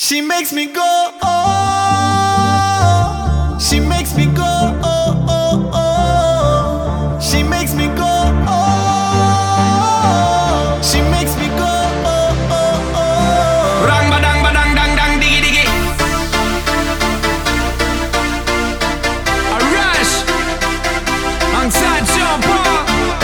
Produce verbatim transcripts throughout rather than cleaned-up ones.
She makes me go, oh. She makes me go, oh, oh, oh. She makes me go, oh. She makes me go, oh, oh, oh. Rang badang badang dang dang diggy diggy. A rush. Alongside Sean Paul.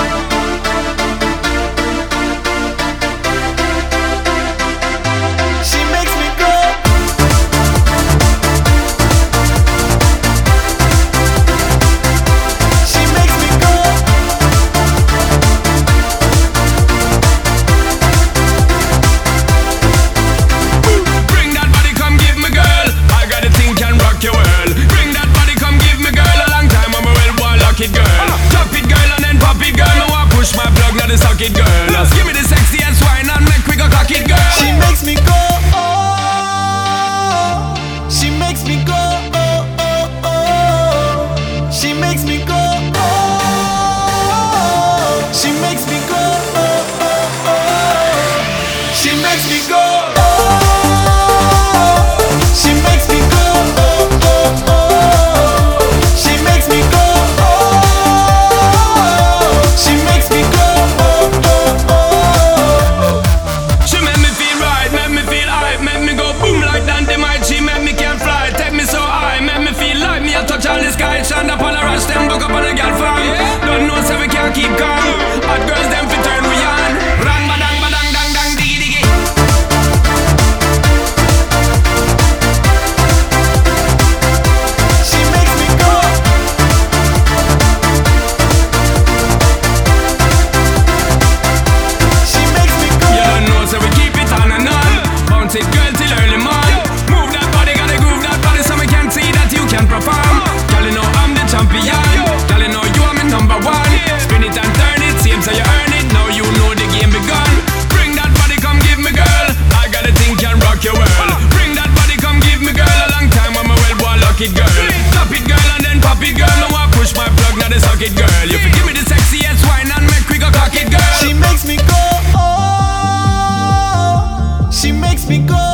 It, girl. Just give me the sexiest wine and make we go cock it, girl. She makes me go, oh. She makes me go, oh, oh, oh. She makes me go, oh. She makes me go, oh, oh, oh. She makes me go, oh. She makes me go, oh, oh, oh. She makes me go, oh. She makes me go. Stand up on a rush, them buck up on a girl farm. Yeah. Don't know so we can't keep calm. Hot girls them fit turn we on. Rang badang badang dang dang diggy diggy. She makes me go. She makes me go. You don't know so we keep it on and on. Bounce it girl till early morning. Move that body, gotta groove that body so we can see that you can perform. Champion, girl, you know you are my number one. Spin it and turn it, same so you earn it. Now you know the game begun. Bring that body, come give me, girl. I got a thing can rock your world. Bring that body, come give me, girl. A long time I'm a well boy, lock it, girl. Top it, girl, and then pop it, girl. Now I push my plug, now they suck it, girl. You give me the sexiest wine and make we go cock it, girl. She makes me go, oh. She makes me go.